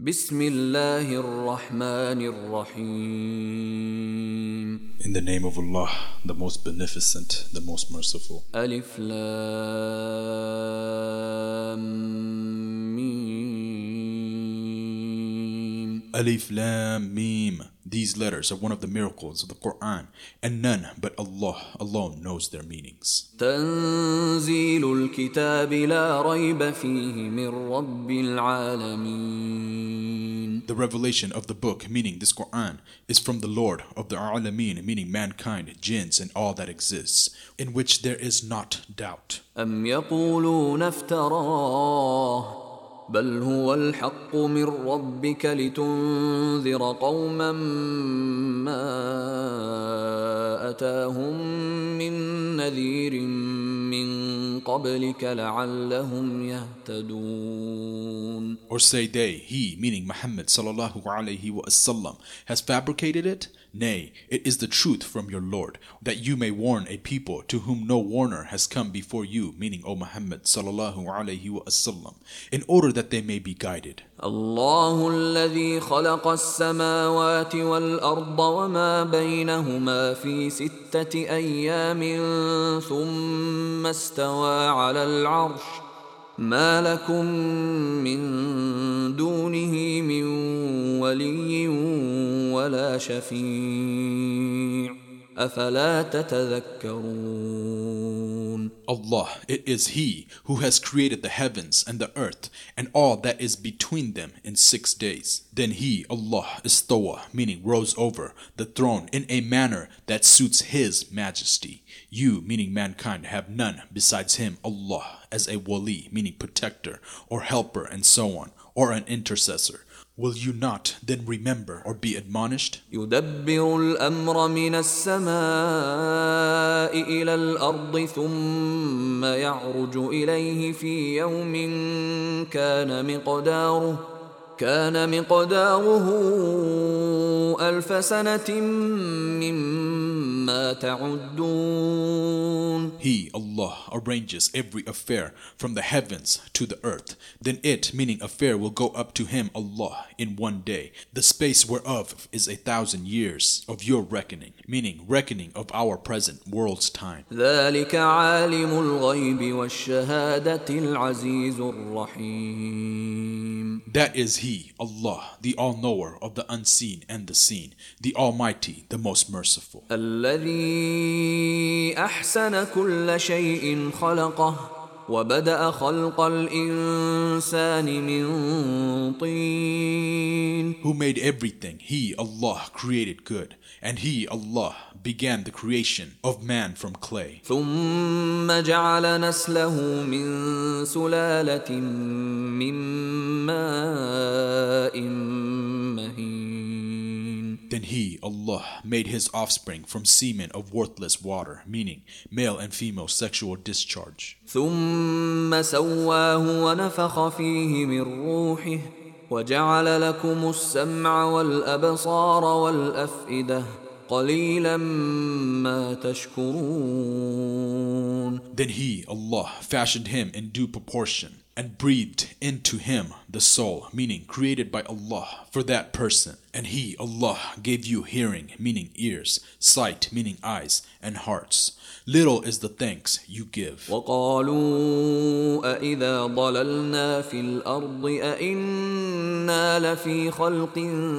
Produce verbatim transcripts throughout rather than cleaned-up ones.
بسم الله الرحمن الرحيم. In the name of Allah, the most beneficent, the most merciful. ألف لام ميم. Alif Lam Mim. These letters are one of the miracles of the Quran, and none but Allah alone knows their meanings. تنزيل الكتاب لا ريب فيه من رب العالمين. The revelation of the book, meaning this Quran, is from the Lord of the Alameen, meaning mankind, jinns, and all that exists, in which there is not doubt. أم يقولون افتراه بل هو الحق من ربك لتنذر قوما ما أتاهم من نذير من قبلك لعلهم يهتدون. Or say they, he, meaning Muhammad sallallahu alayhi wa sallam, has fabricated it? Nay, it is the truth from your Lord, that you may warn a people to whom no warner has come before you, meaning O Muhammad sallallahu alayhi wa sallam, in order that they may be guided. الله الذي خلق السماوات والأرض وما بينهما في ستة أيام ثم استوى على العرش ما لكم من دونه من ولي ولا شفيع أفلا تتذكرون. Allah, it is He who has created the heavens and the earth and all that is between them in six days. Then He, Allah, istawa, meaning rose over the throne in a manner that suits His majesty. You, meaning mankind, have none besides Him, Allah, as a wali, meaning protector or helper and so on, or an intercessor. Will you not then remember or be admonished? يدبر الأمر من السماء إلى الأرض ثم يعرج إليه في يوم كان مقداره كان مقداره ألف سنة مما تعدون. He, Allah, arranges every affair from the heavens to the earth. Then it, meaning affair, will go up to Him, Allah, in one day, the space whereof is a thousand years of your reckoning, meaning reckoning of our present world's time. ذلك عالم الغيب والشهادة العزيز الرحيم. That is He, Allah, the all-knower of the unseen and the seen, the Almighty, the most merciful. الذي أحسن كل شيء خلقه وبدأ خلق الإنسان من طين. Who made everything, He, Allah, created good, and He, Allah, began the creation of man from clay. ثم جعل نسله من سلالة من ماء مهين. Then He, Allah, made His offspring from semen of worthless water, meaning male and female sexual discharge. ثم سواه ونفخ فيه من روحه وجعل لكم السمع والأبصار والأفئدة قليلا ما تشكرون. Then He, Allah, fashioned him in due proportion and breathed into him the soul, meaning created by Allah for that person. And He, Allah, gave you hearing, meaning ears, sight, meaning eyes, and hearts. Little is the thanks you give. وقالوا أإذا ضللنا في الأرض أإنا لفي خلق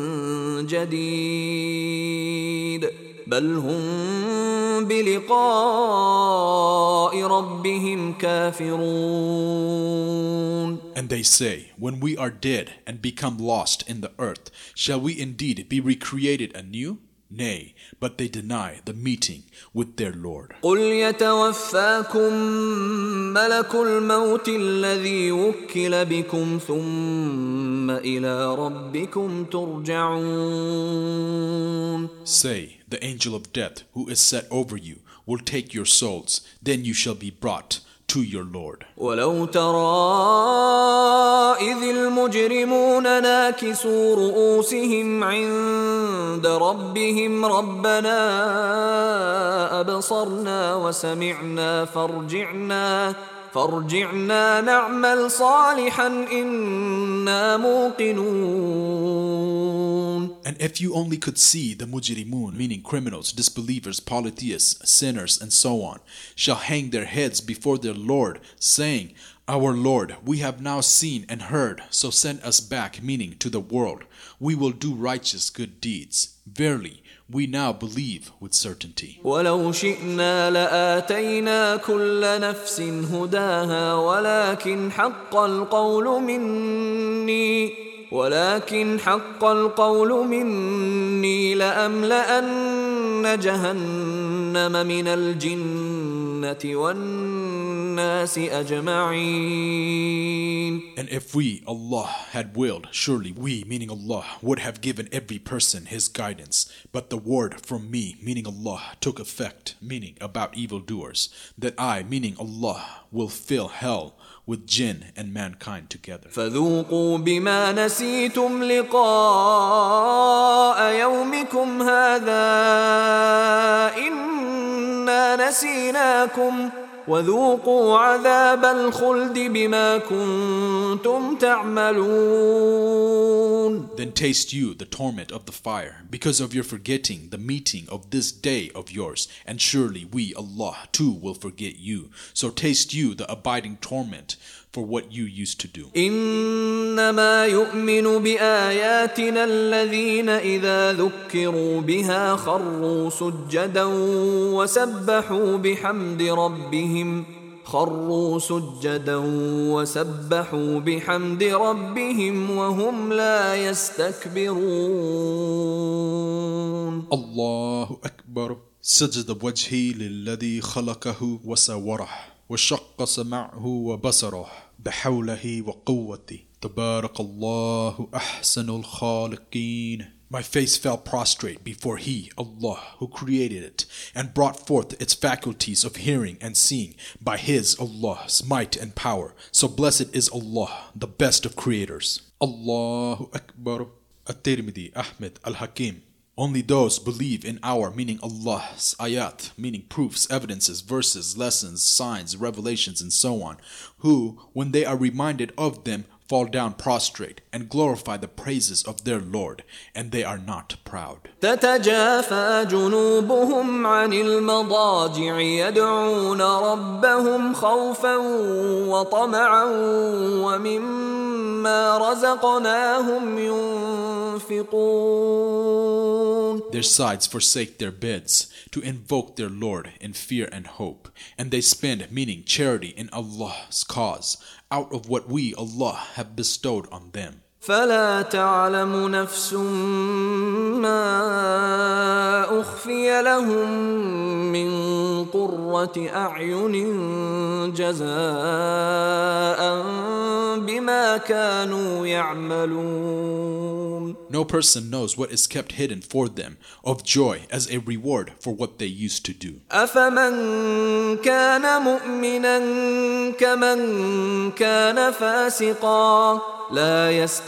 جديد بل هم بلقاء ربهم كافرون. And they say, when we are dead and become lost in the earth, shall we indeed be recreated anew? Nay, but they deny the meeting with their Lord. قل يتوفاكم ملك الموت الذي وكل بكم ثم إلى ربكم ترجعون. Say, the angel of death who is set over you will take your souls, then you shall be brought to your Lord. ولو ترى إذ المجرمون ناكسوا رؤوسهم عند ربهم ربنا أبصرنا وسمعنا فارجعنا فارجعنا نعمل صالحا إنا موقنون. if you only could see the mujrimun, meaning criminals, disbelievers, polytheists, sinners, and so on, shall hang their heads before their Lord, saying, Our Lord, we have now seen and heard, so send us back, meaning to the world. We will do righteous good deeds. Verily, we now believe with certainty. ولو شئنا لآتينا كل نفس هداها ولكن حق القول مني ولكن حق القول مني لأملأن جهنم من الجنة والناس أجمعين. And if we, Allah, had willed, surely we, meaning Allah, would have given every person his guidance. But the word from me, meaning Allah, took effect, meaning about evildoers, that I, meaning Allah, will fill hell with jinn and mankind together. فذوقوا بما نسيتم لقاء يومكم هذا إنا نسيناكم وذوقوا عذاب الخلد بما كنتم تعملون. Then taste you the torment of the fire because of your forgetting the meeting of this day of yours, and surely we, Allah, too will forget you. So taste you the abiding torment for what you used to do. إنما يؤمن بآياتنا الذين إذا ذكروا بها خروا سجدا وسبحوا بحمد ربهم خروا سجدا وسبحوا بحمد ربهم وهم لا يستكبرون. الله أكبر. سجد وجهي للذي خلقه وسوره وشق سمعه وبصره بحوله وقوته تبارك الله أحسن الخالقين. My face fell prostrate before He, Allah, who created it and brought forth its faculties of hearing and seeing by His, Allah's might and power. So blessed is Allah, the best of creators. Allahu Akbar. At-Tirmidhi, Ahmed, Al-Hakim. Only those believe in our, meaning Allah's ayat, meaning proofs, evidences, verses, lessons, signs, revelations, and so on, who, when they are reminded of them, fall down prostrate and glorify the praises of their Lord, and they are not proud. تتجافى جنوبهم عن المضاجع يدعون ربهم خوفا وطمعا ومما رزقناهم ينفقون. Their sides forsake their beds to invoke their Lord in fear and hope, and they spend, meaning charity, in Allah's cause, out of what we, Allah, have bestowed on them. فلا تعلم نفس ما أخفي لهم من قرة أعين جزاء بما كانوا يعملون. No person knows what is kept hidden for them of joy as a reward for what they used to do. أفمن كان مؤمنا كمن كان فاسقا لا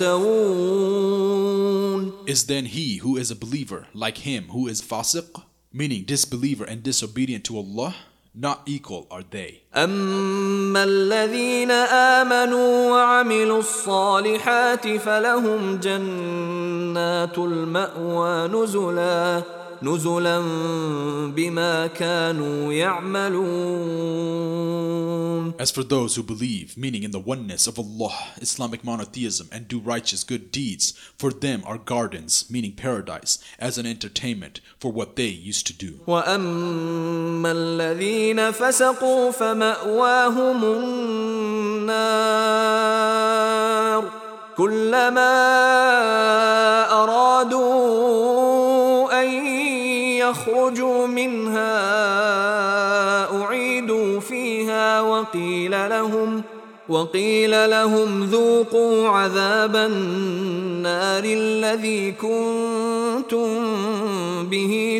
يستوون. Is then he who is a believer like him who is fasiq, meaning disbeliever and disobedient to Allah? Not equal are they. أما الذين آمنوا وعملوا الصالحات فلهم جنات المأوى نزلا نزلا بما كانوا يعملون. As for those who believe, meaning in the oneness of Allah, Islamic monotheism, and do righteous good deeds, for them are gardens, meaning paradise, as an entertainment for what they used to do. وأما الذين فسقوا فمأواهم النار كلما أرادوا أن يخرجوا منها أعيدوا فيها وقيل لهم وقيل لهم ذوقوا عذاب النار الذي كنتم به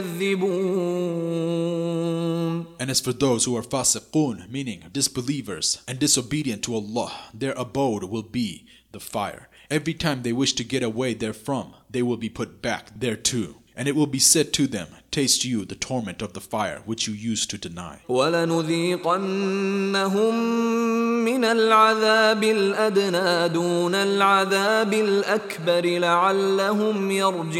تكذبون. And as for those who are fasiqun, meaning disbelievers and disobedient to Allah, their abode will be the fire. Every time they wish to get away therefrom, they will be put back thereto. And it will be said to them, taste you the torment of the fire which you used to deny. وَلَنُذِيقَنَّهُم مِّنَ الْعَذَابِ الْأَدْنَىٰ دُونَ الْعَذَابِ الْأَكْبَرِ لَعَلَّهُمْ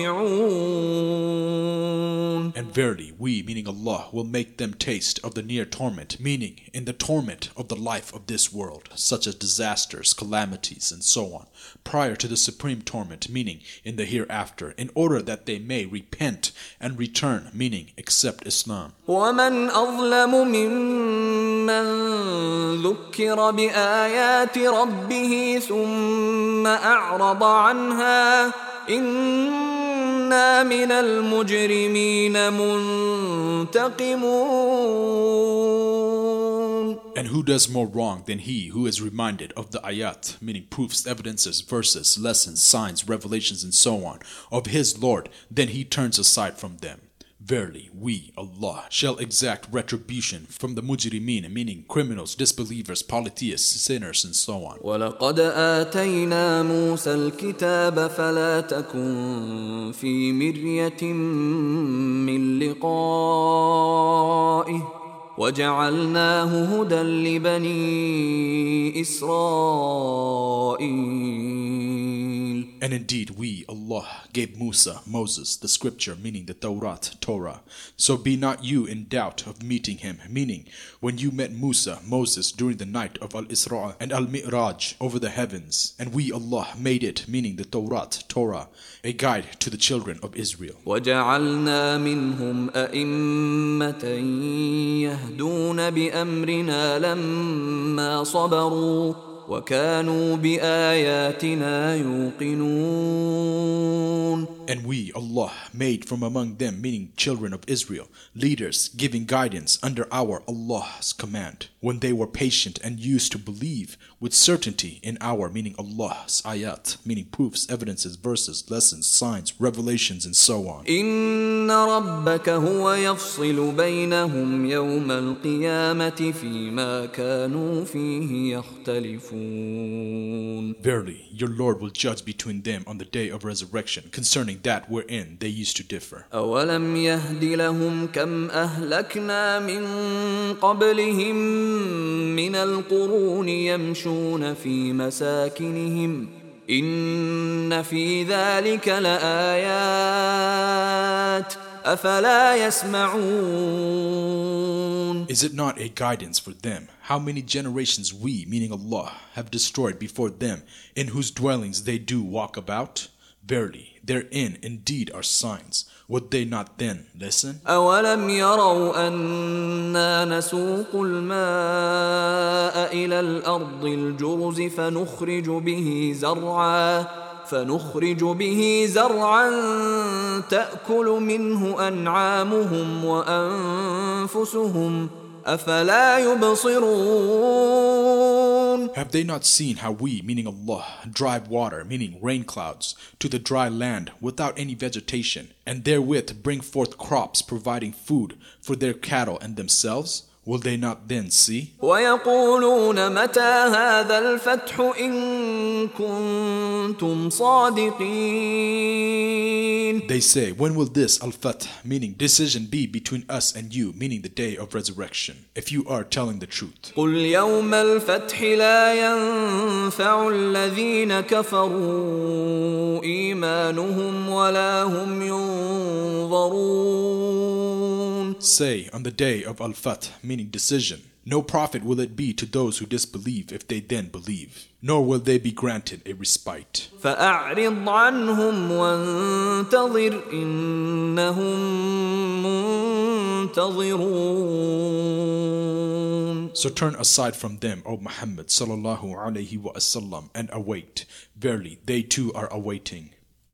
يَرْجِعُونَ. And verily, we, meaning Allah, will make them taste of the near torment, meaning in the torment of the life of this world, such as disasters, calamities, and so on, prior to the supreme torment, meaning in the hereafter, in order that they may repent and return, meaning accept Islam. وَمَنْ أَظْلَمُ مِمَّنْ ذُكِّرَ بِآيَاتِ رَبِّهِ ثُمَّ أَعْرَضَ عَنْهَا إِنَّا مِنَ الْمُجْرِمِينَ مُنْتَقِمُونَ. And who does more wrong than he who is reminded of the ayat, meaning proofs, evidences, verses, lessons, signs, revelations, and so on, of his Lord, then he turns aside from them. Verily, we, Allah, shall exact retribution from the mujrimeen, meaning criminals, disbelievers, polytheists, sinners, and so on. وَلَقَدْ آتَيْنَا مُوسَى الْكِتَابَ فَلَا تَكُنْ فِي مِرْيَةٍ مِّن لِقَائِهِ وَجَعَلْنَاهُ هُدًى لِبَنِي إِسْرَائِيلَ. And indeed, we, Allah, gave Musa, Moses, the scripture, meaning the Tawrat, Torah. So be not you in doubt of meeting him, meaning when you met Musa, Moses, during the night of Al-Isra and Al-Mi'raj over the heavens. And we, Allah, made it, meaning the Tawrat, Torah, a guide to the children of Israel. وَجَعَلْنَا مِنْهُمْ أَئِمَّةً يَهْدُونَ بِأَمْرِنَا لَمَّا صَبَرُوا وَكَانُوا بِآيَاتِنَا يُوقِنُونَ. And we, Allah, made from among them, meaning children of Israel, leaders giving guidance under our Allah's command, when they were patient and used to believe with certainty in our, meaning Allah's ayat, meaning proofs, evidences, verses, lessons, signs, revelations, and so on. إِنَّ رَبَّكَ هُوَ يَفْصِلُ بَيْنَهُمْ يَوْمَ الْقِيَامَةِ فِيمَا كَانُوا فِيهِ يَخْتَلِفُونَ. Verily, your Lord will judge between them on the day of resurrection concerning that wherein they used to differ. أَوَلَمْ يَهْدِ لَهُمْ كَمْ أَهْلَكْنَا مِنْ قَبْلِهِمْ مِنَ الْقُرُونِ يَمْشُونَ فِي مَسَاكِنِهِمْ إِنَّ فِي ذَلِكَ لَآيَاتٍ أَفَلَا يَسْمَعُونَ. Is it not a guidance for them how many generations we, meaning Allah, have destroyed before them, in whose dwellings they do walk about? Verily, therein indeed are signs. Would they not then listen? أَوَلَمْ يَرَوْا أَنَّا نَسُوقُ الْمَاءَ إِلَى الْأَرْضِ الْجُرُزِ فَنُخْرِجُ بِهِ زَرْعًا فنخرج به زرعا تأكل منه أنعامهم وأنفسهم أفلا يبصرون. Have they not seen how we, meaning Allah, drive water, meaning rain clouds, to the dry land without any vegetation, and therewith bring forth crops providing food for their cattle and themselves? Will they not then see? وَيَقُولُونَ مَتَى هَذَا الْفَتْحُ إِن كُنتُمْ صَادِقِينَ. They say, when will this al-fath, meaning decision, be between us and you, meaning the day of resurrection, if you are telling the truth? قُلْ يَوْمَ الْفَتْحِ لَا يَنْفَعُ الَّذِينَ كَفَرُوا إِيمَانُهُمْ وَلَا هُمْ يُنظَرُونَ. Say, on the day of al-fath, meaning decision, no profit will it be to those who disbelieve if they then believe, nor will they be granted a respite. فَأَعْرِضْ عَنْهُمْ وَانْتَظِرْ إِنَّهُمْ مُنْتَظِرُونَ. So turn aside from them, O Muhammad sallallahu alaihi wasallam, and await. Verily, they too are awaiting.